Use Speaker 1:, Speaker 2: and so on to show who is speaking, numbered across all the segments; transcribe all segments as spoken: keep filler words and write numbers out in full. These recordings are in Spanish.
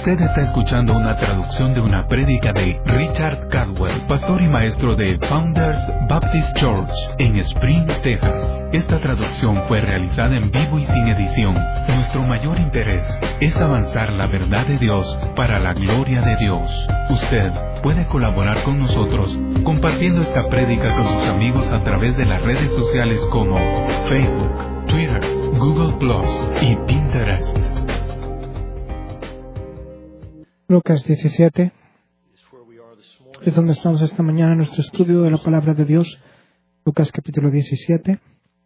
Speaker 1: Usted está escuchando una traducción de una prédica de Richard Caldwell, pastor y maestro de Founders Baptist Church en Spring, Texas. Esta traducción fue realizada en vivo y sin edición. Nuestro mayor interés es avanzar la verdad de Dios para la gloria de Dios. Usted puede colaborar con nosotros compartiendo esta prédica con sus amigos a través de las redes sociales como Facebook, Twitter, Google Plus y Pinterest.
Speaker 2: Lucas diecisiete es donde estamos esta mañana en nuestro estudio de la palabra de Dios. Lucas capítulo diecisiete.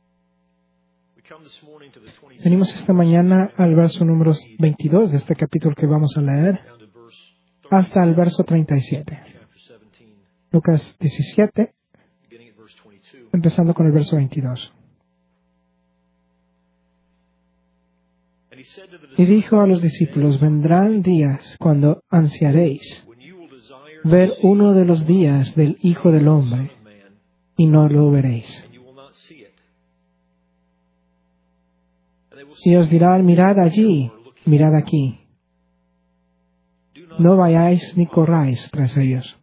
Speaker 2: Venimos esta mañana al verso número veintidós de este capítulo que vamos a leer hasta el verso treinta y siete. Lucas diecisiete, empezando con el verso veintidós. Y dijo a los discípulos: vendrán días cuando ansiaréis ver uno de los días del Hijo del Hombre, y no lo veréis. Y os dirán: mirad allí, mirad aquí. No vayáis ni corráis tras ellos.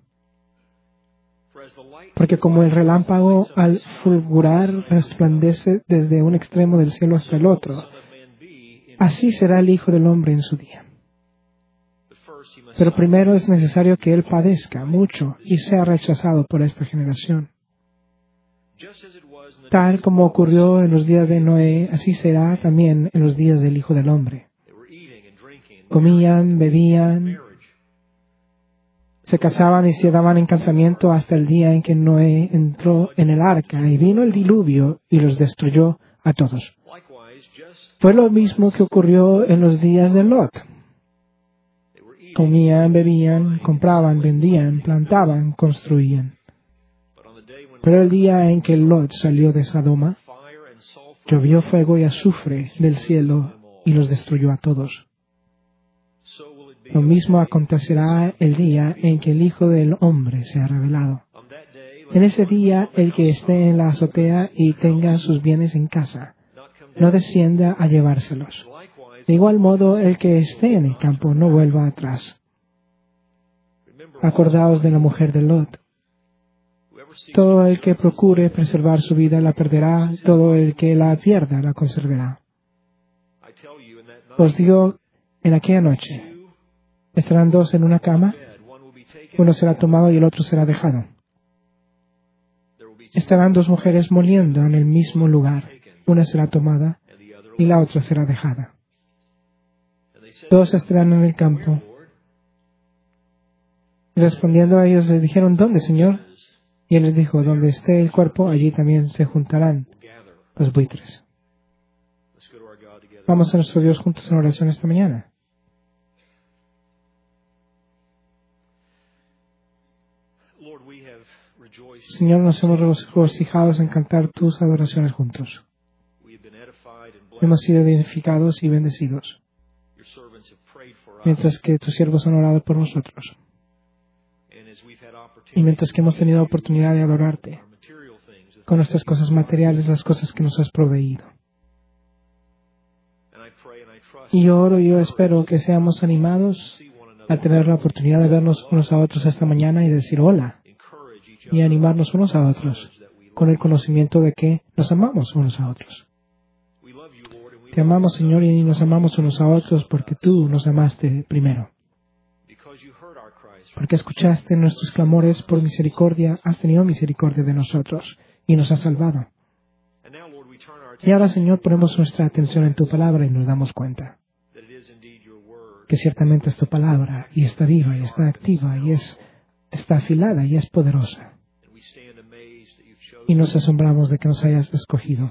Speaker 2: Porque como el relámpago al fulgurar resplandece desde un extremo del cielo hasta el otro, así será el Hijo del Hombre en su día. Pero primero es necesario que Él padezca mucho y sea rechazado por esta generación. Tal como ocurrió en los días de Noé, así será también en los días del Hijo del Hombre. Comían, bebían, se casaban y se daban en casamiento hasta el día en que Noé entró en el arca y vino el diluvio y los destruyó a todos. Fue lo mismo que ocurrió en los días de Lot. Comían, bebían, compraban, vendían, plantaban, construían. Pero el día en que Lot salió de Sodoma, llovió fuego y azufre del cielo y los destruyó a todos. Lo mismo acontecerá el día en que el Hijo del Hombre sea revelado. En ese día, el que esté en la azotea y tenga sus bienes en casa, no descienda a llevárselos. De igual modo, el que esté en el campo no vuelva atrás. Acordaos de la mujer de Lot. Todo el que procure preservar su vida la perderá, todo el que la pierda la conservará. Os digo, en aquella noche estarán dos en una cama, uno será tomado y el otro será dejado. Estarán dos mujeres moliendo en el mismo lugar, una será tomada y la otra será dejada. Dos estarán en el campo. Respondiendo a ellos les dijeron: ¿dónde, Señor? Y él les dijo: donde esté el cuerpo, allí también se juntarán los buitres. Vamos a nuestro Dios juntos en oración esta mañana. Señor, nos hemos regocijado en cantar tus adoraciones juntos. Hemos sido edificados y bendecidos, mientras que tus siervos han orado por nosotros. Y mientras que hemos tenido oportunidad de adorarte con nuestras cosas materiales, las cosas que nos has proveído. Y yo oro y yo espero que seamos animados a tener la oportunidad de vernos unos a otros esta mañana y decir hola, y animarnos unos a otros con el conocimiento de que nos amamos unos a otros. Te amamos, Señor, y nos amamos unos a otros porque tú nos amaste primero. Porque escuchaste nuestros clamores por misericordia, has tenido misericordia de nosotros y nos has salvado. Y ahora, Señor, ponemos nuestra atención en tu palabra y nos damos cuenta que ciertamente es tu palabra y está viva y está activa y es, está afilada y es poderosa. Y nos asombramos de que nos hayas escogido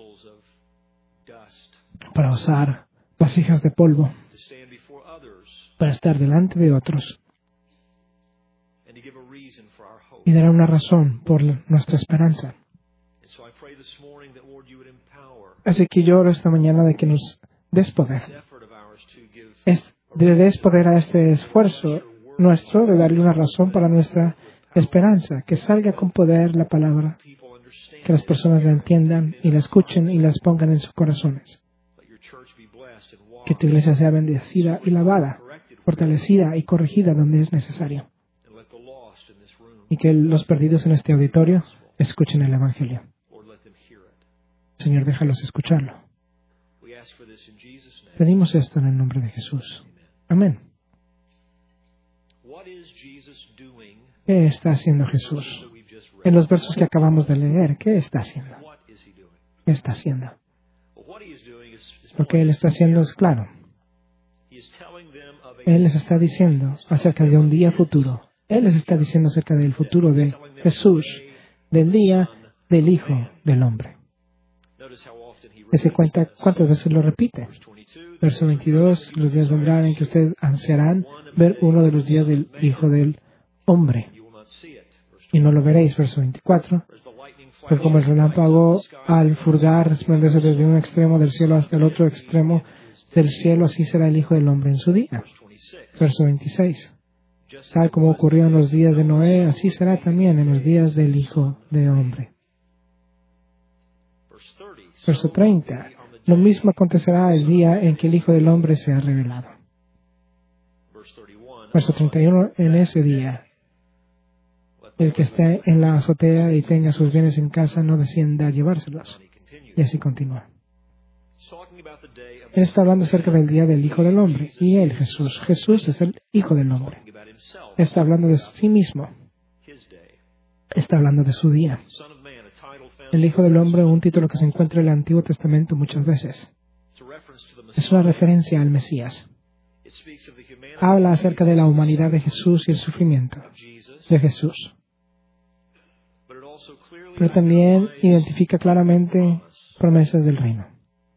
Speaker 2: para usar vasijas de polvo, para estar delante de otros y dar una razón por nuestra esperanza. Así que yo oro esta mañana de que nos des poder. Es, de des poder a este esfuerzo nuestro de darle una razón para nuestra esperanza, que salga con poder la palabra, que las personas la entiendan y la escuchen y las pongan en sus corazones. Que tu iglesia sea bendecida y lavada fortalecida y corregida donde es necesario. Y que los perdidos en este auditorio escuchen el Evangelio. Señor, déjalos escucharlo. Pedimos esto en el nombre de Jesús. Amén. ¿Qué está haciendo Jesús? En los versos que acabamos de leer, ¿qué está haciendo? ¿Qué está haciendo? Lo que Él está haciendo es claro. Él les está diciendo acerca de un día futuro. Él les está diciendo acerca del futuro de Jesús, del día del Hijo del Hombre. ¿Se cuenta cuántas veces lo repite? Verso veintidós, los días vendrán en que ustedes ansiarán ver uno de los días del Hijo del Hombre. Y no lo veréis. Verso veinticuatro. Pues como el relámpago al fulgar resplandece desde un extremo del cielo hasta el otro extremo del cielo, así será el Hijo del Hombre en su día. Verso veintiséis. Tal como ocurrió en los días de Noé, así será también en los días del Hijo del Hombre. Verso treinta. Lo mismo acontecerá el día en que el Hijo del Hombre sea revelado. Verso treinta y uno. En ese día, el que esté en la azotea y tenga sus bienes en casa no descienda a llevárselos. Y así continúa. Él está hablando acerca del día del Hijo del Hombre. Y Él, Jesús. Jesús es el Hijo del Hombre. Está hablando de sí mismo. Está hablando de su día. El Hijo del Hombre, un título que se encuentra en el Antiguo Testamento muchas veces. Es una referencia al Mesías. Habla acerca de la humanidad de Jesús y el sufrimiento de Jesús. Pero también identifica claramente promesas del reino.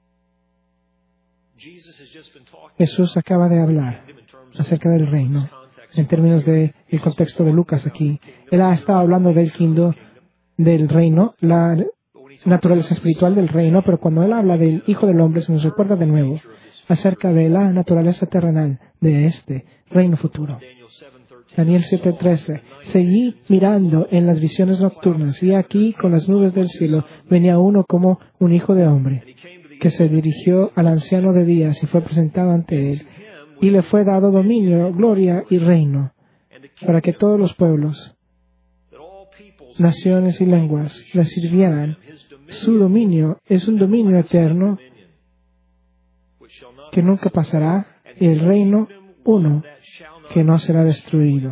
Speaker 2: Jesús acaba de hablar acerca del reino en términos del contexto de Lucas aquí. Él ha estado hablando del quinto del reino, la naturaleza espiritual del reino, pero cuando Él habla del Hijo del Hombre se nos recuerda de nuevo acerca de la naturaleza terrenal de este reino futuro. Daniel siete trece. Seguí mirando en las visiones nocturnas y aquí con las nubes del cielo venía uno como un hijo de hombre que se dirigió al anciano de días y fue presentado ante él y le fue dado dominio, gloria y reino para que todos los pueblos, naciones y lenguas le sirvieran. Su dominio es un dominio eterno que nunca pasará y el reino uno que no será destruido.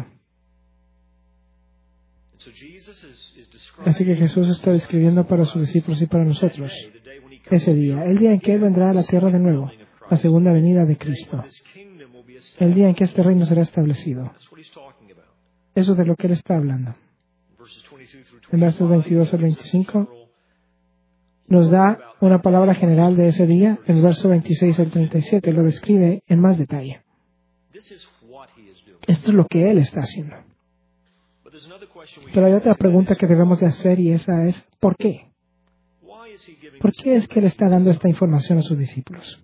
Speaker 2: Así que Jesús está describiendo para sus discípulos y para nosotros ese día, el día en que Él vendrá a la tierra de nuevo, la segunda venida de Cristo, el día en que este reino será establecido. Eso es de lo que Él está hablando. En versos veintidós al veinticinco nos da una palabra general de ese día. En el verso veintiséis al treinta y siete lo describe en más detalle. Esto es lo que Él está haciendo. Pero hay otra pregunta que debemos de hacer y esa es, ¿por qué? ¿Por qué es que Él está dando esta información a sus discípulos?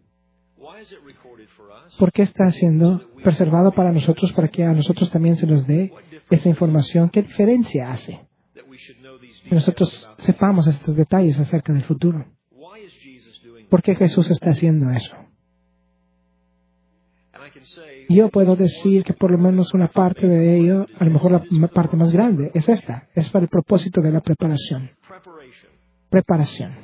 Speaker 2: ¿Por qué está siendo preservado para nosotros para que a nosotros también se nos dé esta información? ¿Qué diferencia hace? Que nosotros sepamos estos detalles acerca del futuro. ¿Por qué Jesús está haciendo eso? Yo puedo decir que por lo menos una parte de ello, a lo mejor la parte más grande, es esta. Es para el propósito de la preparación. Preparación.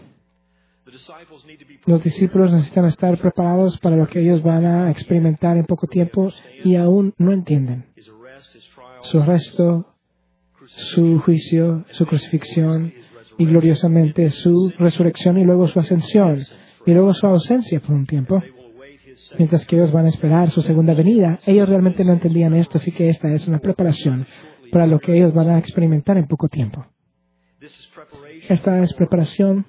Speaker 2: Los discípulos necesitan estar preparados para lo que ellos van a experimentar en poco tiempo y aún no entienden. Su arresto, su juicio, su crucifixión y gloriosamente su resurrección y luego su ascensión y luego su ausencia por un tiempo. Mientras que ellos van a esperar su segunda venida, ellos realmente no entendían esto, así que esta es una preparación para lo que ellos van a experimentar en poco tiempo. Esta es preparación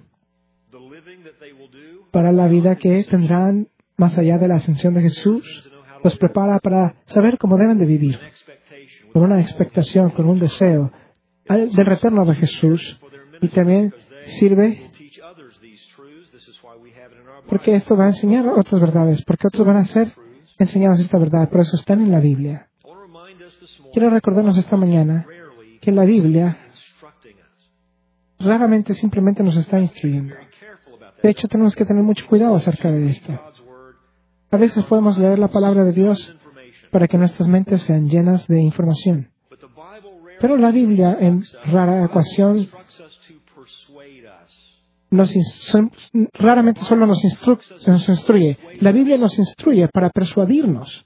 Speaker 2: para la vida que tendrán más allá de la ascensión de Jesús. Los prepara para saber cómo deben de vivir, con una expectación, con un deseo del retorno de Jesús, y también sirve porque esto va a enseñar otras verdades, porque otros van a ser enseñados esta verdad, por eso están en la Biblia. Quiero recordarnos esta mañana que la Biblia raramente simplemente nos está instruyendo. De hecho, tenemos que tener mucho cuidado acerca de esto. A veces podemos leer la palabra de Dios para que nuestras mentes sean llenas de información. Pero la Biblia, en rara ocasión, nos instru- raramente solo nos, instru- nos instruye. La Biblia nos instruye para persuadirnos.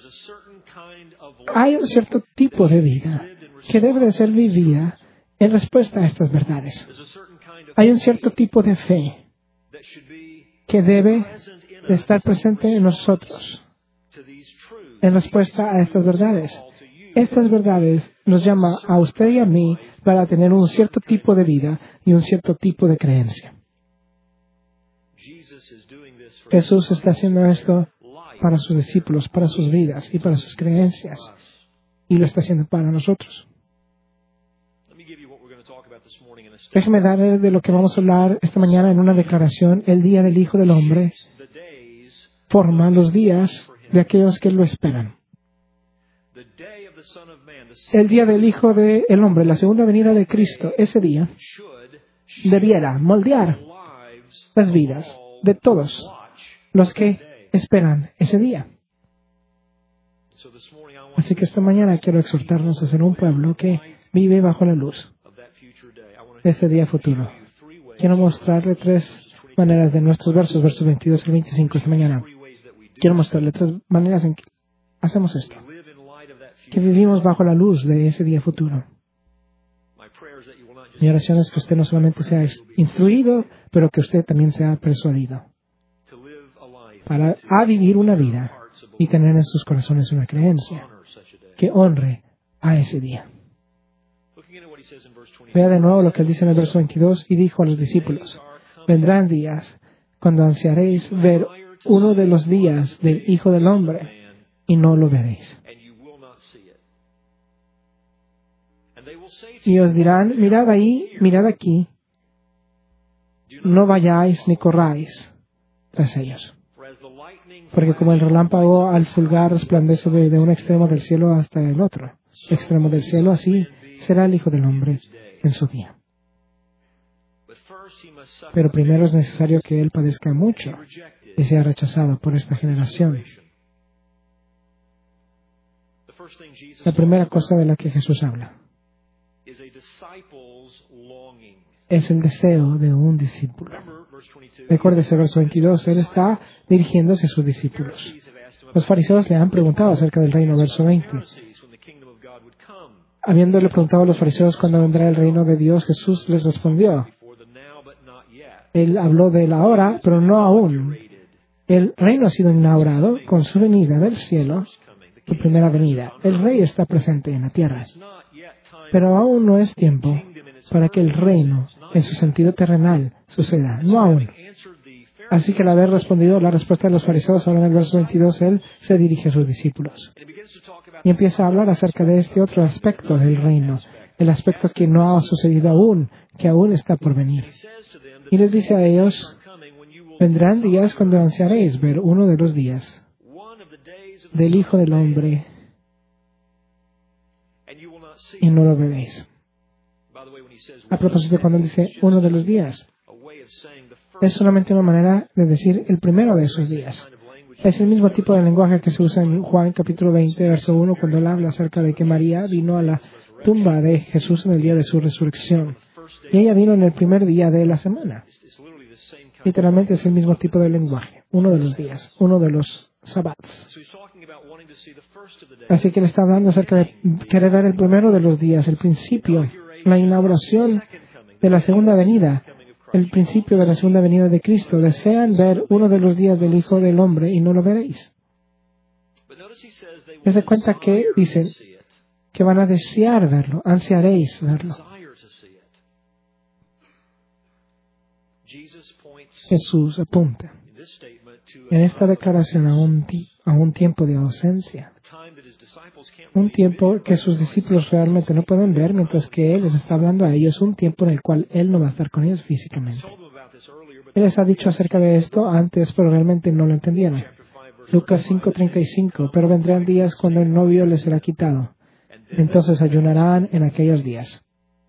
Speaker 2: Hay un cierto tipo de vida que debe de ser vivida en respuesta a estas verdades. Hay un cierto tipo de fe que debe de estar presente en nosotros en respuesta a estas verdades. Estas verdades nos llaman a usted y a mí para tener un cierto tipo de vida y un cierto tipo de creencia. Jesús está haciendo esto para sus discípulos, para sus vidas y para sus creencias. Y lo está haciendo para nosotros. Déjeme darle de lo que vamos a hablar esta mañana en una declaración. El día del Hijo del Hombre forma los días de aquellos que lo esperan. El día del Hijo del Hombre, la segunda venida de Cristo, ese día debiera moldear las vidas de todos los que esperan ese día. Así que esta mañana quiero exhortarnos a ser un pueblo que vive bajo la luz de ese día futuro. Quiero mostrarle tres maneras de nuestros versos, versos veintidós al veinticinco esta mañana. Quiero mostrarle tres maneras en que hacemos esto, que vivimos bajo la luz de ese día futuro. Mi oración es que usted no solamente sea instruido, pero que usted también sea persuadido para a vivir una vida y tener en sus corazones una creencia que honre a ese día. Vea de nuevo lo que él dice en el verso veintidós, y dijo a los discípulos: vendrán días cuando ansiaréis ver uno de los días del Hijo del Hombre y no lo veréis. Y os dirán: mirad ahí, mirad aquí, no vayáis ni corráis tras ellos. Porque como el relámpago al fulgar resplandece de, de un extremo del cielo hasta el otro extremo del cielo, así será el Hijo del Hombre en su día. Pero primero es necesario que Él padezca mucho y sea rechazado por esta generación. La primera cosa de la que Jesús habla es el deseo de un discípulo. Recuérdese el verso veintidós, Él está dirigiéndose a sus discípulos. Los fariseos le han preguntado acerca del reino, verso veinte. Habiéndole preguntado a los fariseos cuándo vendrá el reino de Dios, Jesús les respondió. Él habló del ahora, pero no aún. El reino ha sido inaugurado con su venida del cielo, su primera venida. El rey está presente en la tierra. Pero aún no es tiempo para que el reino, en su sentido terrenal, suceda. No aún. Así que al haber respondido la respuesta de los fariseos, ahora en el verso veintidós, Él se dirige a sus discípulos. Y empieza a hablar acerca de este otro aspecto del reino, el aspecto que no ha sucedido aún, que aún está por venir. Y les dice a ellos: vendrán días cuando ansiaréis ver uno de los días del Hijo del Hombre y no lo veréis. A propósito, cuando él dice uno de los días, es solamente una manera de decir el primero de esos días. Es el mismo tipo de lenguaje que se usa en Juan capítulo veinte, verso uno, cuando él habla acerca de que María vino a la tumba de Jesús en el día de su resurrección. Y ella vino en el primer día de la semana. Literalmente es el mismo tipo de lenguaje. Uno de los días, uno de los sabbats. Así que él está hablando acerca de querer ver el primero de los días, el principio, la inauguración de la segunda venida, el principio de la segunda venida de Cristo. Desean ver uno de los días del Hijo del Hombre y no lo veréis. Desde cuenta que dicen que van a desear verlo, ansiaréis verlo. Jesús apunta en esta declaración a un, a un tiempo de ausencia, un tiempo que sus discípulos realmente no pueden ver, mientras que Él les está hablando a ellos, un tiempo en el cual Él no va a estar con ellos físicamente. Él les ha dicho acerca de esto antes, pero realmente no lo entendieron. Lucas cinco treinta y cinco, pero vendrán días cuando el novio les será quitado. Entonces ayunarán en aquellos días.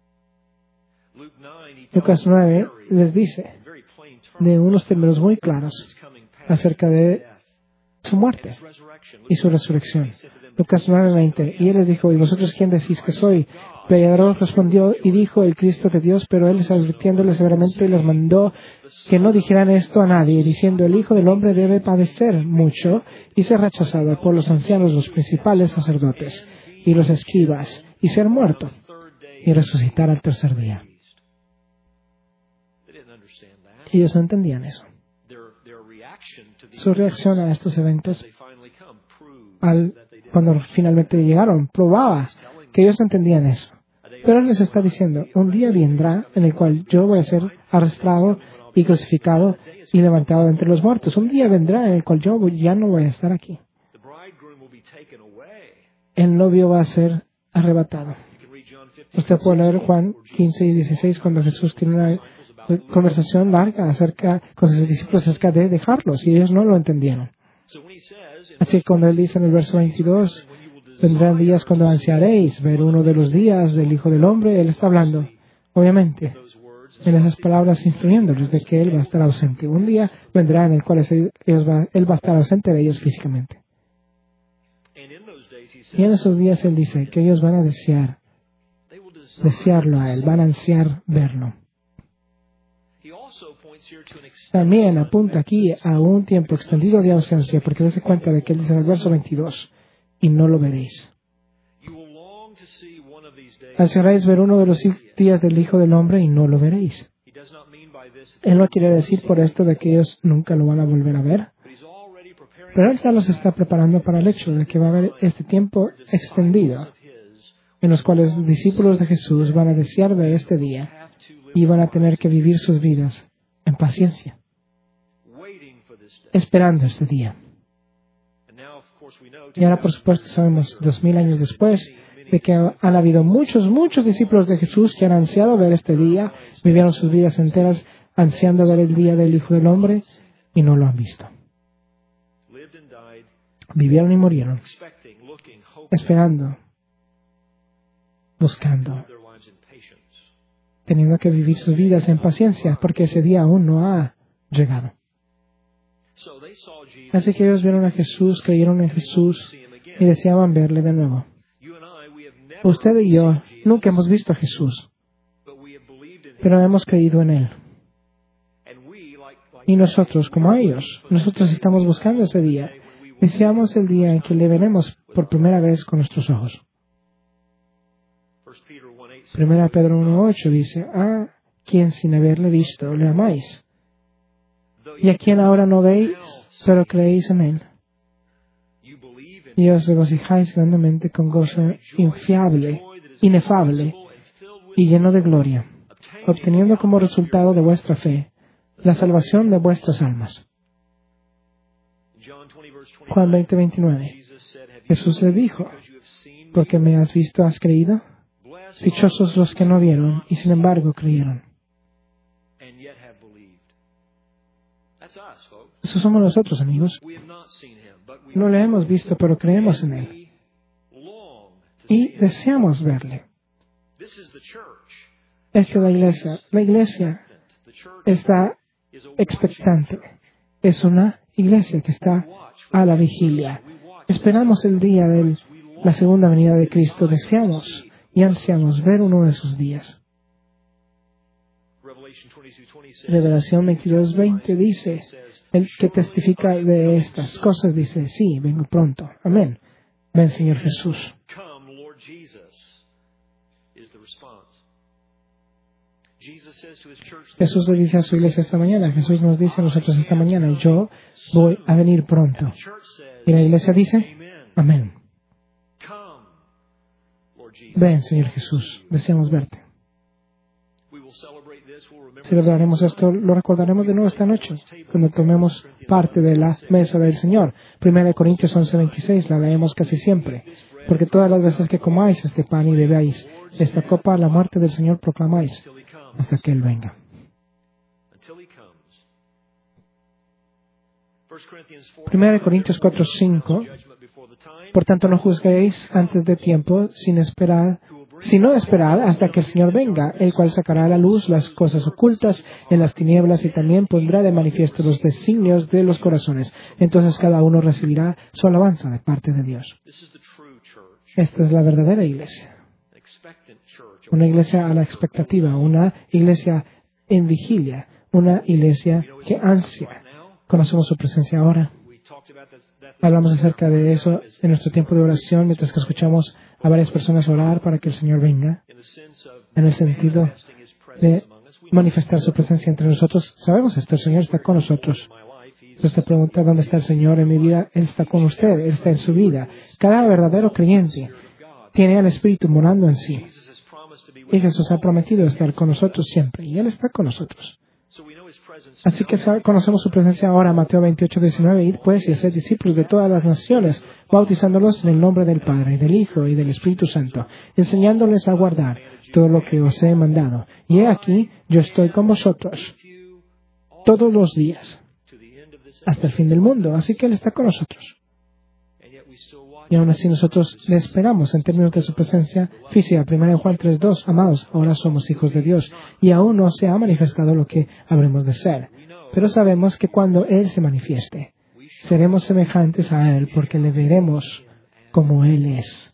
Speaker 2: Lucas nueve les dice de unos términos muy claros acerca de su muerte y su resurrección. Lucas nueve veinte. Y él les dijo, ¿y vosotros quién decís que soy? Pedro respondió y dijo, el Cristo de Dios, pero él, advirtiéndoles severamente, les mandó que no dijeran esto a nadie, diciendo, el Hijo del Hombre debe padecer mucho y ser rechazado por los ancianos, los principales sacerdotes y los escribas, y ser muerto y resucitar al tercer día. Ellos no entendían eso. Su reacción a estos eventos, al, cuando finalmente llegaron, probaba que ellos entendían eso. Pero Él les está diciendo, un día vendrá en el cual yo voy a ser arrastrado y crucificado y levantado de entre los muertos. Un día vendrá en el cual yo ya no voy a estar aquí. El novio va a ser arrebatado. Usted puede leer Juan quince y dieciséis cuando Jesús tiene una conversación larga acerca con sus discípulos acerca de dejarlos y ellos no lo entendieron. Así que cuando Él dice en el verso veintidós, vendrán días cuando ansiaréis ver uno de los días del Hijo del Hombre, Él está hablando, obviamente, en esas palabras instruyéndoles de que Él va a estar ausente. Un día vendrá en el cual ellos va, Él va a estar ausente de ellos físicamente. Y en esos días Él dice que ellos van a desear, desearlo a Él, van a ansiar verlo. También apunta aquí a un tiempo extendido de ausencia, porque dése cuenta de que Él dice en el verso veintidós, y no lo veréis. Ansiaréis ver uno de los días del Hijo del Hombre y no lo veréis. Él no quiere decir por esto de que ellos nunca lo van a volver a ver, pero Él ya los está preparando para el hecho de que va a haber este tiempo extendido en los cuales los discípulos de Jesús van a desear ver este día y van a tener que vivir sus vidas en paciencia, esperando este día. Y ahora, por supuesto, sabemos, dos mil años después, de que han habido muchos, muchos discípulos de Jesús que han ansiado ver este día, vivieron sus vidas enteras ansiando ver el día del Hijo del Hombre y no lo han visto. Vivieron y murieron, esperando, buscando, teniendo que vivir sus vidas en paciencia, porque ese día aún no ha llegado. Así que ellos vieron a Jesús, creyeron en Jesús y deseaban verle de nuevo. Usted y yo nunca hemos visto a Jesús, pero hemos creído en Él. Y nosotros, como ellos, nosotros estamos buscando ese día. Deseamos el día en que le veremos por primera vez con nuestros ojos. Primera Pedro uno ocho dice, a quien sin haberle visto le amáis, y a quien ahora no veis, pero creéis en Él. Y os regocijáis grandemente con gozo infiable, inefable y lleno de gloria, obteniendo como resultado de vuestra fe la salvación de vuestras almas. Juan veinte veintinueve. Jesús le dijo, porque me has visto, has creído. Dichosos los que no vieron y sin embargo creyeron. Eso somos nosotros, amigos. No le hemos visto, pero creemos en Él. Y deseamos verle. Esta es la iglesia. La iglesia está expectante. Es una iglesia que está a la vigilia. Esperamos el día de la segunda venida de Cristo. Deseamos y ansiamos ver uno de sus días. Revelación veintidós veinte dice, el que testifica de estas cosas dice, sí, vengo pronto. Amén. Ven, Señor Jesús. Jesús le dice a su iglesia esta mañana, Jesús nos dice a nosotros esta mañana, yo voy a venir pronto. Y la iglesia dice, amén. Ven, Señor Jesús, deseamos verte. Celebraremos esto, lo recordaremos de nuevo esta noche, cuando tomemos parte de la mesa del Señor. Primera de Corintios once veintiséis, la leemos casi siempre. Porque todas las veces que comáis este pan y bebáis esta copa, la muerte del Señor proclamáis, hasta que Él venga. Primera de Corintios cuatro cinco. Por tanto, no juzguéis antes de tiempo, sin esperar sino esperad hasta que el Señor venga, el cual sacará a la luz las cosas ocultas en las tinieblas y también pondrá de manifiesto los designios de los corazones. Entonces cada uno recibirá su alabanza de parte de Dios. Esta es la verdadera iglesia. Una iglesia a la expectativa, una iglesia en vigilia, una iglesia que ansia. Conocemos su presencia ahora. Hablamos acerca de eso en nuestro tiempo de oración mientras que escuchamos a varias personas orar para que el Señor venga, en el sentido de manifestar su presencia entre nosotros. Sabemos esto, el Señor está con nosotros. Entonces te pregunta, ¿dónde está el Señor en mi vida? Él está con usted, Él está en su vida. Cada verdadero creyente tiene al Espíritu morando en sí. Y Jesús ha prometido estar con nosotros siempre, y Él está con nosotros. Así que conocemos su presencia ahora, Mateo veintiocho, diecinueve. Id pues y haced discípulos de todas las naciones, bautizándolos en el nombre del Padre, y del Hijo y del Espíritu Santo, enseñándoles a guardar todo lo que os he mandado. Y he aquí, yo estoy con vosotros todos los días, hasta el fin del mundo. Así que Él está con nosotros. Y aún así nosotros le esperamos en términos de su presencia física. primera de Juan tres dos. Amados, ahora somos hijos de Dios y aún no se ha manifestado lo que habremos de ser. Pero sabemos que cuando Él se manifieste, seremos semejantes a Él porque le veremos como Él es.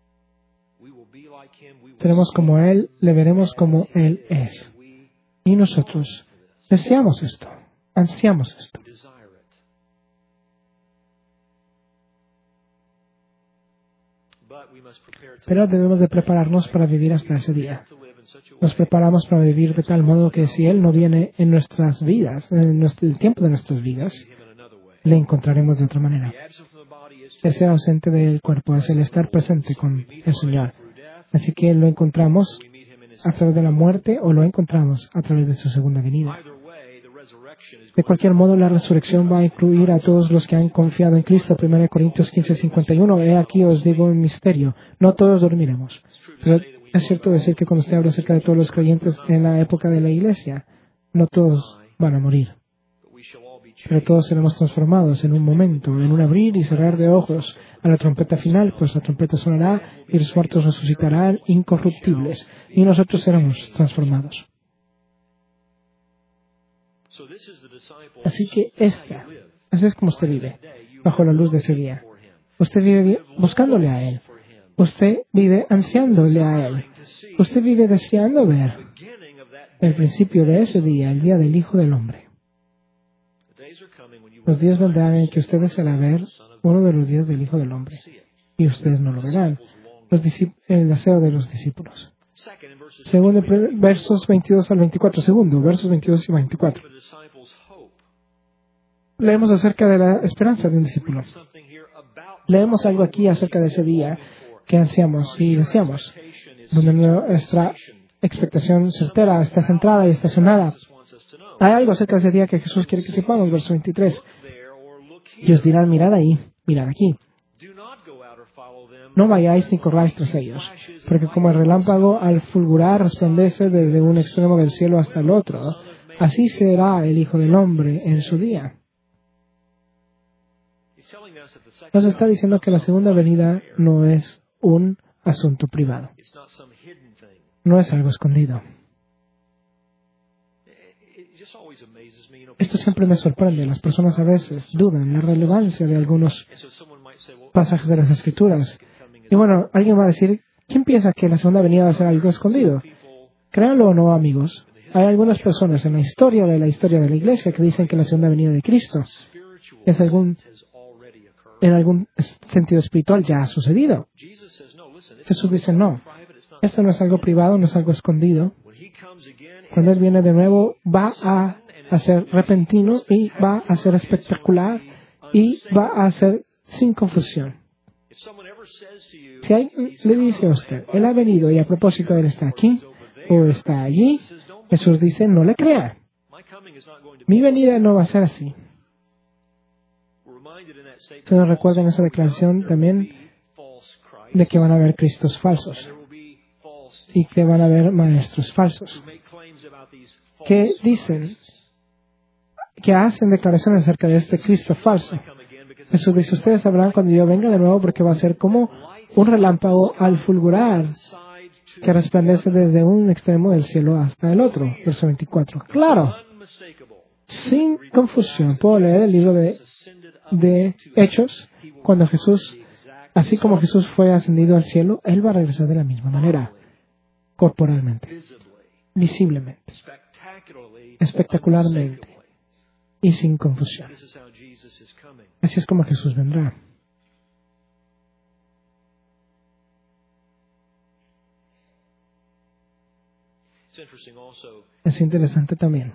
Speaker 2: Seremos como Él, le veremos como Él es. Y nosotros deseamos esto, ansiamos esto. Pero debemos de prepararnos para vivir hasta ese día. Nos preparamos para vivir de tal modo que si Él no viene en nuestras vidas, en nuestro, el tiempo de nuestras vidas, le encontraremos de otra manera. El ser ausente del cuerpo es el estar presente con el Señor. Así que lo encontramos a través de la muerte o lo encontramos a través de su segunda venida. De cualquier modo, la resurrección va a incluir a todos los que han confiado en Cristo. primera de Corintios quince, cincuenta y uno. He aquí os digo un misterio. No todos dormiremos. Pero es cierto decir que cuando usted habla acerca de todos los creyentes en la época de la iglesia, no todos van a morir. Pero todos seremos transformados en un momento, en un abrir y cerrar de ojos. A la trompeta final, pues la trompeta sonará y los muertos resucitarán incorruptibles. Y nosotros seremos transformados. Así que esta, así es como usted vive, bajo la luz de ese día. Usted vive buscándole a Él. Usted vive ansiándole a Él. Usted vive deseando ver el principio de ese día, el día del Hijo del Hombre. Los días vendrán en que usted deseará ver uno de los días del Hijo del Hombre. Y ustedes no lo verán. Los el deseo de los discípulos. Segundo, versos veintidós al veinticuatro. Segundo, versos veintidós y veinticuatro. Leemos acerca de la esperanza de un discípulo. Leemos algo aquí acerca de ese día que ansiamos y deseamos, donde nuestra expectación certera está centrada y estacionada. Hay algo acerca de ese día que Jesús quiere que sepamos, verso veintitrés. Y os dirán, mirad ahí, mirad aquí. No vayáis ni corráis tras ellos, porque como el relámpago al fulgurar resplandece desde un extremo del cielo hasta el otro, así será el Hijo del Hombre en su día. Nos está diciendo que la segunda venida no es un asunto privado. No es algo escondido. Esto siempre me sorprende. Las personas a veces dudan la relevancia de algunos pasajes de las Escrituras. Y bueno, alguien va a decir, ¿quién piensa que la segunda venida va a ser algo escondido? Créanlo o no, amigos. Hay algunas personas en la historia de la historia de la Iglesia que dicen que la segunda venida de Cristo es algún, en algún sentido espiritual ya ha sucedido. Jesús dice, no, esto no es algo privado, no es algo escondido. Cuando Él viene de nuevo, va a, a ser repentino y va a ser espectacular y va a ser sin confusión. Si alguien le dice a usted, Él ha venido y a propósito Él está aquí o está allí, Jesús dice, no le crea. Mi venida no va a ser así. Se nos recuerda en esa declaración también de que van a haber cristos falsos y que van a haber maestros falsos que dicen, que hacen declaraciones acerca de este Cristo falso. Jesús dice, ustedes sabrán cuando yo venga de nuevo porque va a ser como un relámpago al fulgurar que resplandece desde un extremo del cielo hasta el otro. Verso veinticuatro. Claro, sin confusión, puedo leer el libro de, de Hechos, cuando Jesús, así como Jesús fue ascendido al cielo, Él va a regresar de la misma manera, corporalmente, visiblemente, espectacularmente y sin confusión. Así es como Jesús vendrá. Es interesante también.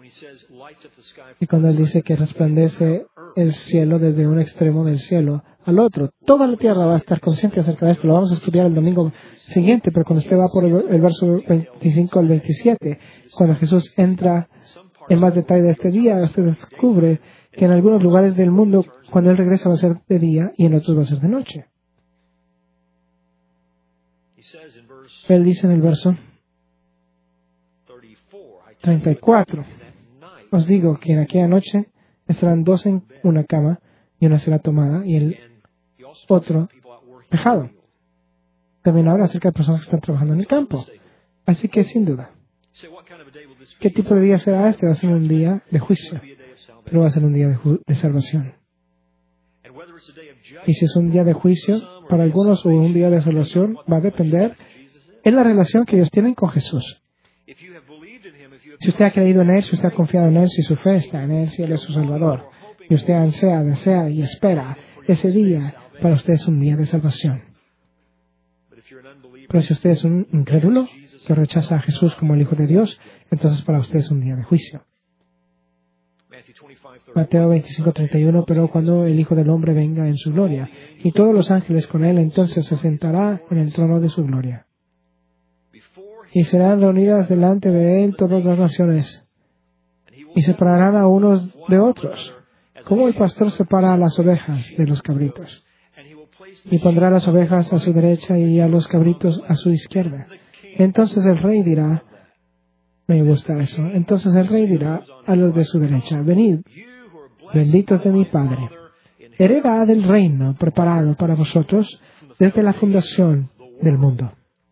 Speaker 2: Y cuando Él dice que resplandece el cielo desde un extremo del cielo al otro, toda la tierra va a estar consciente acerca de esto. Lo vamos a estudiar el domingo siguiente, pero cuando usted va por el, el verso veinticinco al veintisiete, cuando Jesús entra en más detalle de este día, usted descubre que en algunos lugares del mundo, cuando Él regresa, va a ser de día y en otros va a ser de noche. Él dice en el verso treinta y cuatro, os digo que en aquella noche estarán dos en una cama y una será tomada y el otro dejado. También habla acerca de personas que están trabajando en el campo. Así que, sin duda, ¿qué tipo de día será este? Va a ser un día de juicio, pero va a ser un día de, ju- de salvación. Y si es un día de juicio para algunos o un día de salvación, va a depender en la relación que ellos tienen con Jesús. Si usted ha creído en Él, si usted ha confiado en Él, si su fe está en Él, si Él es su Salvador, y usted ansea, desea y espera, ese día para usted es un día de salvación. Pero si usted es un incrédulo que rechaza a Jesús como el Hijo de Dios, entonces para usted es un día de juicio. Mateo veinticinco treinta y uno, pero cuando el Hijo del Hombre venga en su gloria, y todos los ángeles con Él, entonces se sentará en el trono de su gloria. Y serán reunidas delante de Él todas las naciones, y separarán a unos de otros, como el pastor separa a las ovejas de los cabritos. Y pondrá a las ovejas a su derecha y a los cabritos a su izquierda. Entonces el rey dirá, me gusta eso, entonces el rey dirá a los de su derecha, venid, benditos de mi Padre, heredad del reino preparado para vosotros desde la fundación del mundo.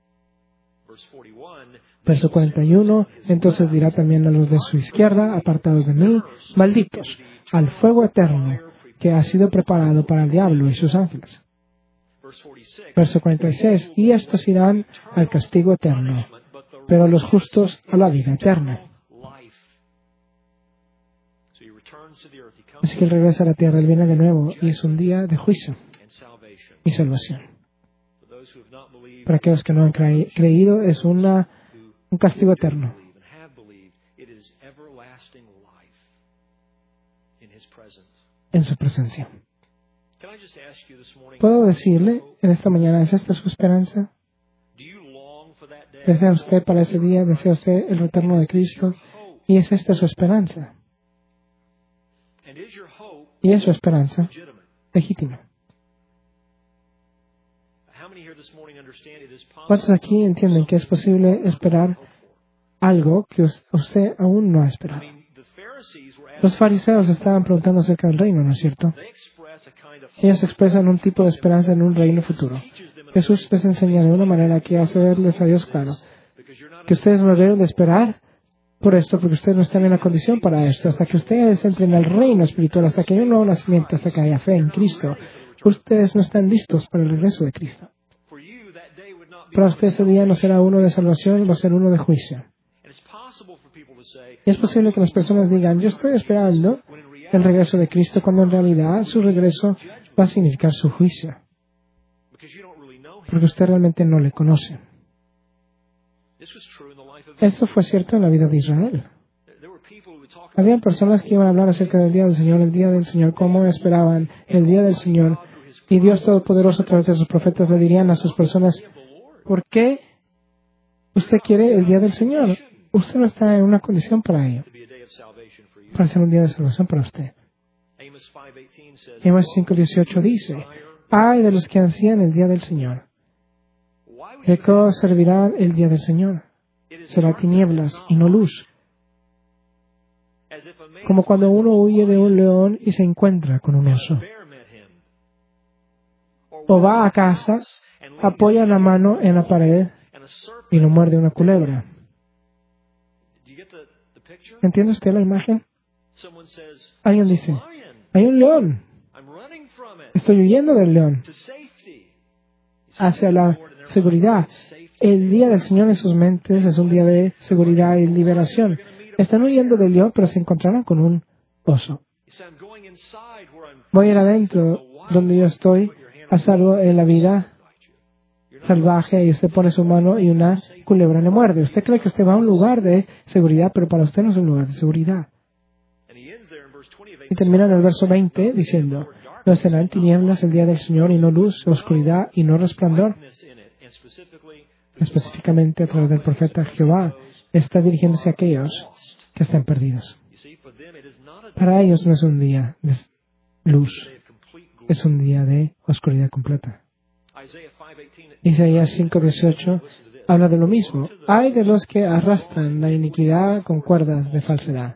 Speaker 2: Verso cuarenta y uno, entonces dirá también a los de su izquierda, apartados de mí, malditos, al fuego eterno que ha sido preparado para el diablo y sus ángeles. Verso cuarenta y seis, y estos irán al castigo eterno, pero los justos a la vida eterna. Así que Él regresa a la tierra, Él viene de nuevo, y es un día de juicio y salvación. Para aquellos que no han cre- creído, es una un castigo eterno. En su presencia. ¿Puedo decirle en esta mañana, ¿es esta su esperanza? ¿Desea usted para ese día? ¿Desea usted el retorno de Cristo? ¿Y es esta su esperanza? ¿Y es su esperanza legítima? ¿Cuántos aquí entienden que es posible esperar algo que usted aún no ha esperado? Los fariseos estaban preguntando acerca del reino, ¿no es cierto? Ellos expresan un tipo de esperanza en un reino futuro. Jesús les enseña de una manera que hace verles a Dios claro que ustedes no deben de esperar por esto, porque ustedes no están en la condición para esto. Hasta que ustedes entren al reino espiritual, hasta que haya un nuevo nacimiento, hasta que haya fe en Cristo, ustedes no están listos para el regreso de Cristo. Para usted ese día no será uno de salvación, va a ser uno de juicio. Y es posible que las personas digan, yo estoy esperando el regreso de Cristo, cuando en realidad su regreso va a significar su juicio. Porque usted realmente no le conoce. Esto fue cierto en la vida de Israel. Habían personas que iban a hablar acerca del día del Señor, el día del Señor, cómo esperaban el día del Señor. Y Dios Todopoderoso a través de sus profetas le dirían a sus personas, ¿por qué usted quiere el día del Señor? Usted no está en una condición para ello, para ser un día de salvación para usted. Amos cinco dieciocho dice, ay de los que ansían el día del Señor. ¿De qué os servirá el día del Señor? Será tinieblas y no luz. Como cuando uno huye de un león y se encuentra con un oso. O va a casa, apoya la mano en la pared y lo muerde una culebra. ¿Entiende usted la imagen? Alguien dice, hay un león. Estoy huyendo del león hacia la seguridad. El día del Señor en sus mentes es un día de seguridad y liberación. Están huyendo del león, pero se encontrarán con un oso. Voy a ir adentro, donde yo estoy, a salvo en la vida salvaje, y usted pone su mano y una culebra le muerde. Usted cree que usted va a un lugar de seguridad, pero para usted no es un lugar de seguridad. Y termina en el verso veinte diciendo, no serán tinieblas el día del Señor, y no luz, oscuridad y no resplandor. Específicamente a través del profeta Jehová está dirigiéndose a aquellos que están perdidos. Para ellos no es un día de luz, es un día de oscuridad completa. Isaías cinco dieciocho habla de lo mismo. Hay de los que arrastran la iniquidad con cuerdas de falsedad.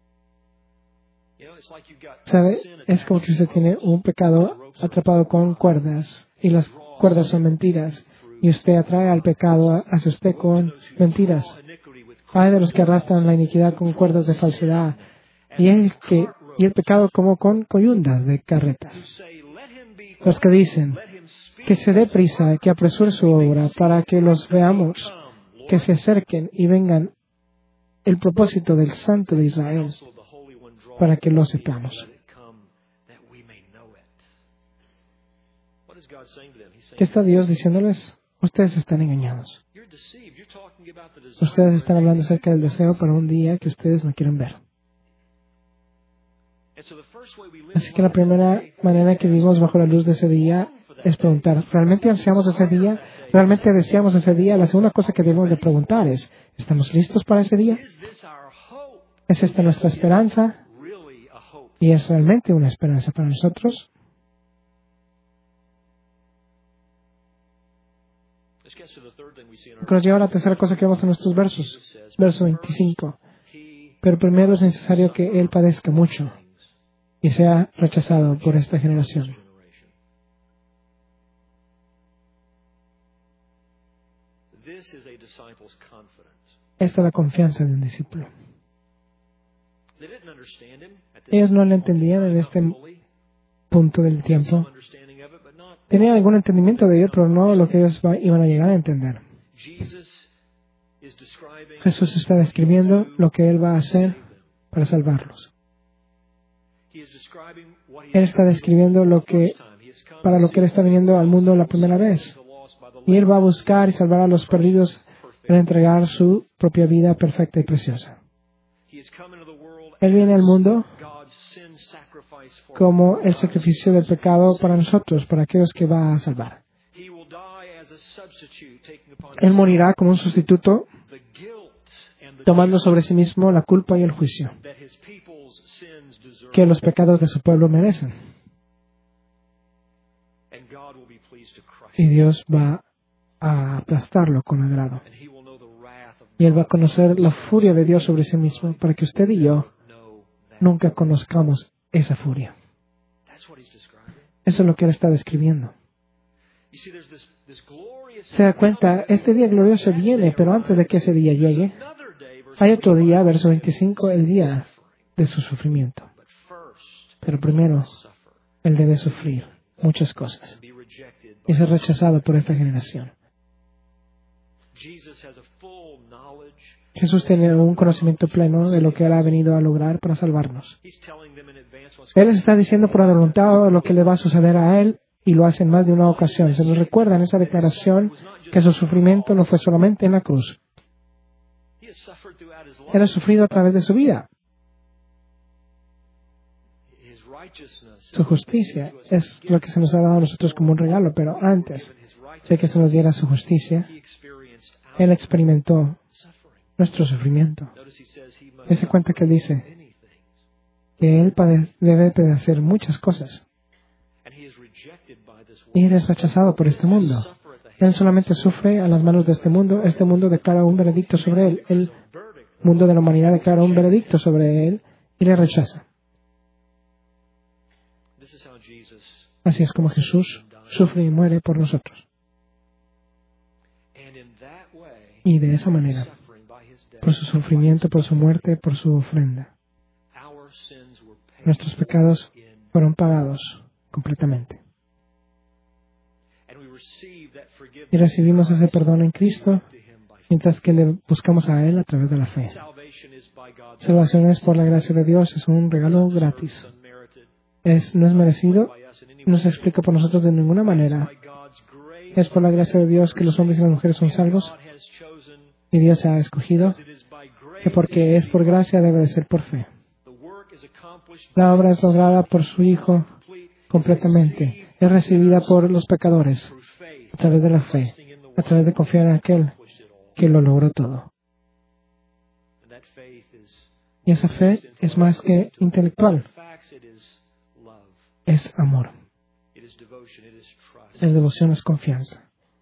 Speaker 2: ¿Sabe? Es como que usted tiene un pecado atrapado con cuerdas y las cuerdas son mentiras y usted atrae al pecado hacia usted con mentiras. Hay de los que arrastran la iniquidad con cuerdas de falsedad y el, que, y el pecado como con coyundas de carretas. Los que dicen que se dé prisa, que apresure su obra para que los veamos, que se acerquen y vengan el propósito del Santo de Israel para que lo sepamos. ¿Qué está Dios diciéndoles? Ustedes están engañados. Ustedes están hablando acerca del deseo para un día que ustedes no quieren ver. Así que la primera manera que vivimos bajo la luz de ese día es preguntar, ¿realmente ansiamos ese día? ¿Realmente deseamos ese día? La segunda cosa que debemos de preguntar es, ¿estamos listos para ese día? ¿Es esta nuestra esperanza? ¿Y es realmente una esperanza para nosotros? Nos lleva a la tercera cosa que vemos en nuestros versos. Verso veinticinco. Pero primero es necesario que Él padezca mucho y sea rechazado por esta generación. Esta es la confianza de un discípulo. Ellos no le entendían en este punto del tiempo. Tenían algún entendimiento de ello, pero no lo que ellos iban a llegar a entender. Jesús está describiendo lo que Él va a hacer para salvarlos. Él está describiendo lo que, para lo que Él está viniendo al mundo la primera vez. Y Él va a buscar y salvar a los perdidos para entregar su propia vida perfecta y preciosa. Él viene al mundo como el sacrificio del pecado para nosotros, para aquellos que va a salvar. Él morirá como un sustituto, tomando sobre sí mismo la culpa y el juicio que los pecados de su pueblo merecen. Y Dios va a aplastarlo con agrado. Y Él va a conocer la furia de Dios sobre sí mismo para que usted y yo nunca conozcamos esa furia. Eso es lo que Él está describiendo. Se da cuenta, este día glorioso viene, pero antes de que ese día llegue, hay otro día, verso veinticinco, el día de su sufrimiento. Pero primero, Él debe sufrir muchas cosas y ser rechazado por esta generación. Jesús tiene un conocimiento pleno de lo que Él ha venido a lograr para salvarnos. Él les está diciendo por adelantado lo que le va a suceder a Él y lo hace en más de una ocasión. Se nos recuerda en esa declaración que su sufrimiento no fue solamente en la cruz. Él ha sufrido a través de su vida. Su justicia es lo que se nos ha dado a nosotros como un regalo, pero antes de que se nos diera su justicia, Él experimentó nuestro sufrimiento. Se cuenta que dice que Él debe de hacer muchas cosas. Y Él es rechazado por este mundo. Él solamente sufre a las manos de este mundo. Este mundo declara un veredicto sobre Él. El mundo de la humanidad declara un veredicto sobre Él y le rechaza. Así es como Jesús sufre y muere por nosotros. Y de esa manera, por su sufrimiento, por su muerte, por su ofrenda, nuestros pecados fueron pagados completamente. Y recibimos ese perdón en Cristo, mientras que le buscamos a Él a través de la fe. Salvación es por la gracia de Dios, es un regalo gratis. Es, no es merecido, no se explica por nosotros de ninguna manera. Es por la gracia de Dios que los hombres y las mujeres son salvos, y Dios se ha escogido, que porque es por gracia debe de ser por fe. La obra es lograda por su Hijo completamente. Es recibida por los pecadores a través de la fe, a través de confiar en aquel que lo logró todo. Y esa fe es más que intelectual. Es amor. Es devoción, es confianza.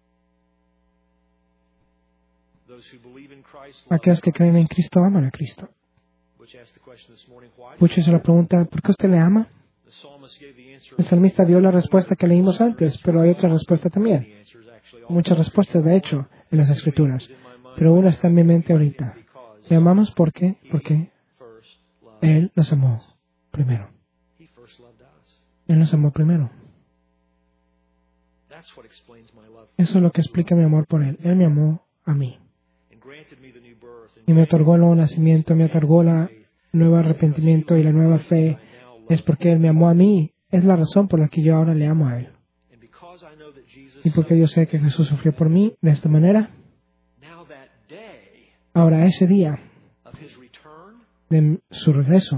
Speaker 2: Aquellos que creen en Cristo aman a Cristo. Butch hizo la pregunta, ¿por qué usted le ama? El salmista dio la respuesta que leímos antes, pero hay otra respuesta también. Muchas respuestas, de hecho, en las Escrituras. Pero una está en mi mente ahorita. Le amamos porque, porque Él nos amó primero. Él nos amó primero. Eso es lo que explica mi amor por Él. Él me amó a mí. Y me otorgó el nuevo nacimiento, me otorgó el nuevo arrepentimiento y la nueva fe. Es porque Él me amó a mí. Es la razón por la que yo ahora le amo a Él. Y porque yo sé que Jesús sufrió por mí de esta manera, ahora ese día de su regreso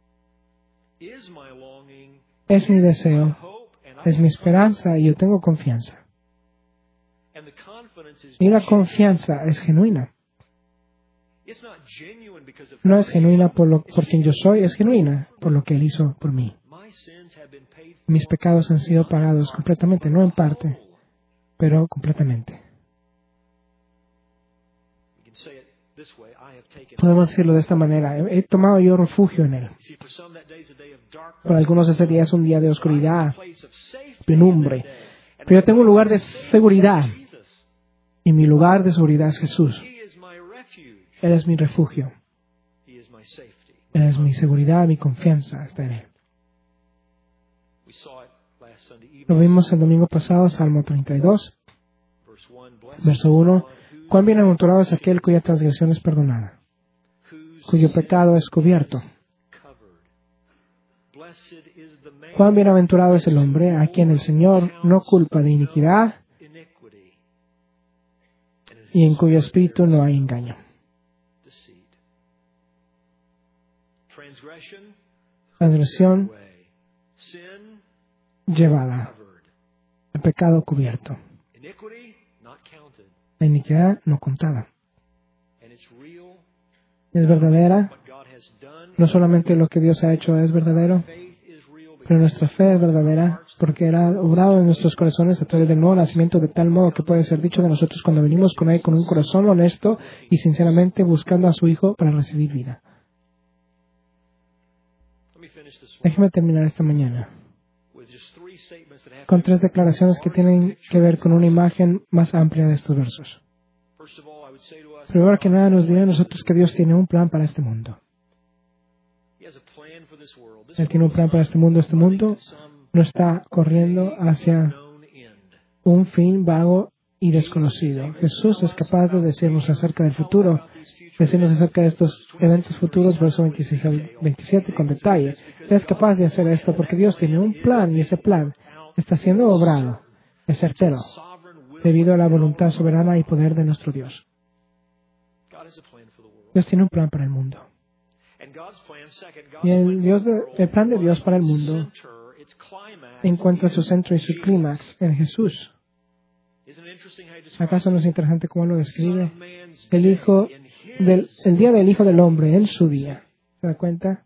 Speaker 2: es mi deseo, es mi esperanza y yo tengo confianza. Y la confianza es genuina. No es genuina por, lo, por quien yo soy, es genuina por lo que Él hizo por mí. Mis pecados han sido pagados completamente, no en parte, pero completamente. Podemos decirlo de esta manera. He, he tomado yo refugio en Él. Para algunos ese día es un día de oscuridad, penumbre. Pero yo tengo un lugar de seguridad. Y mi lugar de seguridad es Jesús. Él es mi refugio. Él es mi seguridad, mi confianza está en Él. Lo vimos el domingo pasado, Salmo treinta y dos, verso uno. Cuán bienaventurado es aquel cuya transgresión es perdonada, cuyo pecado es cubierto. Cuán bienaventurado es el hombre a quien el Señor no culpa de iniquidad y en cuyo espíritu no hay engaño. Transgresión llevada, el pecado cubierto, la iniquidad no contada. Es verdadera. No solamente lo que Dios ha hecho es verdadero, pero nuestra fe es verdadera porque Él ha obrado en nuestros corazones a través del nuevo nacimiento de tal modo que puede ser dicho de nosotros cuando venimos con Él con un corazón honesto y sinceramente buscando a su Hijo para recibir vida. Déjeme terminar esta mañana con tres declaraciones que tienen que ver con una imagen más amplia de estos versos. Primero que nada nos dirá a nosotros que Dios tiene un plan para este mundo. Él tiene un plan para este mundo. Este mundo no está corriendo hacia un fin vago y desconocido. Jesús es capaz de decirnos acerca del futuro, decirnos acerca de estos eventos futuros, verso veintiséis al veintisiete, con detalle. Él es capaz de hacer esto porque Dios tiene un plan y ese plan está siendo obrado, es certero, debido a la voluntad soberana y poder de nuestro Dios. Dios tiene un plan para el mundo. Y el, Dios de, el plan de Dios para el mundo encuentra su centro y su clímax en Jesús. ¿Acaso no es interesante cómo lo describe? El hijo del, el día del Hijo del Hombre, en su día. ¿Se da cuenta?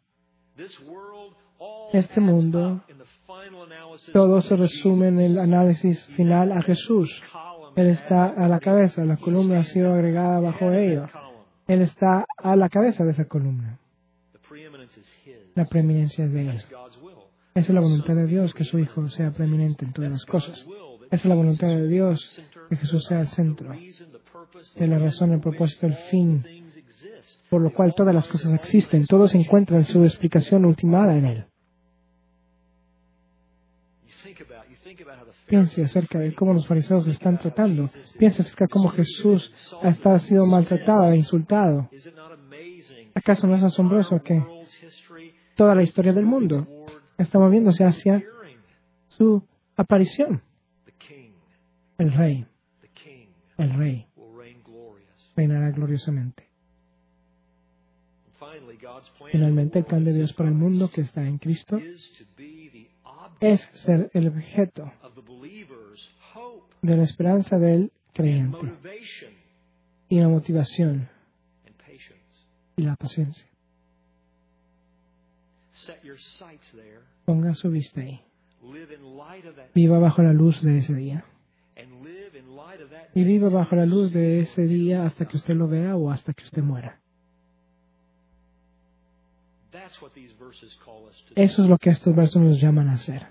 Speaker 2: Este mundo, todo se resume en el análisis final a Jesús. Él está a la cabeza, la columna ha sido agregada bajo ello. Él está a la cabeza de esa columna. La preeminencia es de Él. Esa es la voluntad de Dios, que su Hijo sea preeminente en todas las cosas. Esa es la voluntad de Dios, que Jesús sea el centro. de la razón, el propósito, el fin, por lo cual todas las cosas existen. Todos encuentran su explicación ultimada en Él. Piense acerca de cómo los fariseos le están tratando. Piense acerca de cómo Jesús ha estado sido maltratado e insultado. ¿Acaso no es asombroso que toda la historia del mundo está moviéndose hacia su aparición? El Rey, el Rey, reinará gloriosamente. Finalmente, el plan de Dios para el mundo que está en Cristo es ser el objeto de la esperanza del creyente y la motivación y la paciencia. Ponga su vista ahí. Viva bajo la luz de ese día. Y viva bajo la luz de ese día hasta que usted lo vea o hasta que usted muera. Eso es lo que estos versos nos llaman a hacer.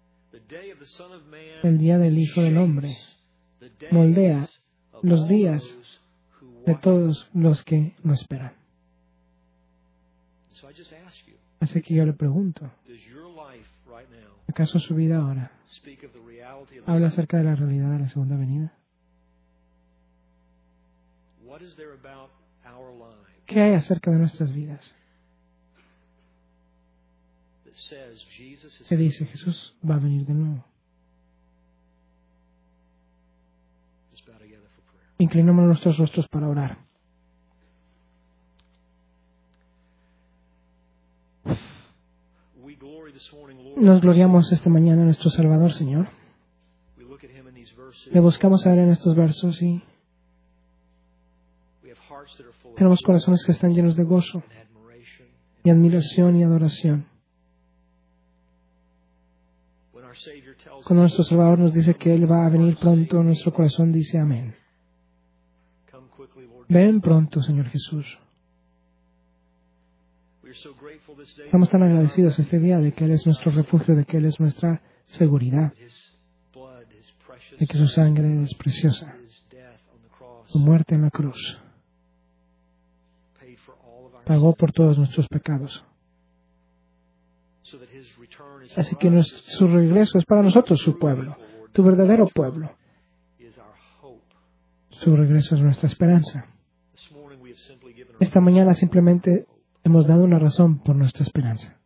Speaker 2: El día del Hijo del Hombre moldea los días de todos los que no esperan. Así que yo le pregunto, ¿acaso su vida ahora habla acerca de la realidad de la segunda venida? ¿Qué hay acerca de nuestras vidas que dice Jesús va a venir de nuevo? Inclinamos nuestros rostros para orar. Nos gloriamos esta mañana en nuestro Salvador, Señor. Le buscamos a ver en estos versos y tenemos corazones que están llenos de gozo y admiración y adoración. Cuando nuestro Salvador nos dice que Él va a venir pronto, nuestro corazón dice amén. Ven pronto, Señor Jesús. Estamos tan agradecidos este día de que Él es nuestro refugio, de que Él es nuestra seguridad, de que su sangre es preciosa, su muerte en la cruz pagó por todos nuestros pecados. Así que nuestro, su regreso es para nosotros, su pueblo, tu verdadero pueblo. Su regreso es nuestra esperanza. Esta mañana simplemente hemos dado una razón por nuestra esperanza.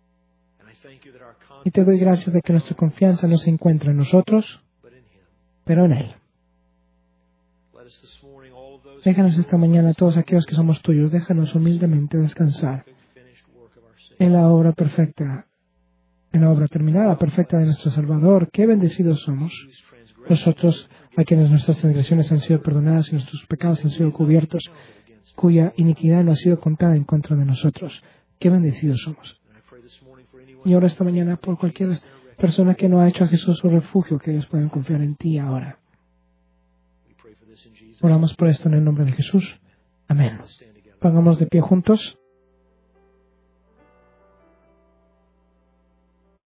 Speaker 2: Y te doy gracias de que nuestra confianza no se encuentra en nosotros, pero en Él. Déjanos esta mañana, todos aquellos que somos tuyos, déjanos humildemente descansar en la obra perfecta, en la obra terminada, perfecta de nuestro Salvador. Qué bendecidos somos nosotros, a quienes nuestras transgresiones han sido perdonadas y nuestros pecados han sido cubiertos, cuya iniquidad no ha sido contada en contra de nosotros. Qué bendecidos somos. Y ahora esta mañana, por cualquier persona que no ha hecho a Jesús su refugio, que ellos puedan confiar en ti ahora. Oramos por esto en el nombre de Jesús. Amén. Pongamos de pie juntos.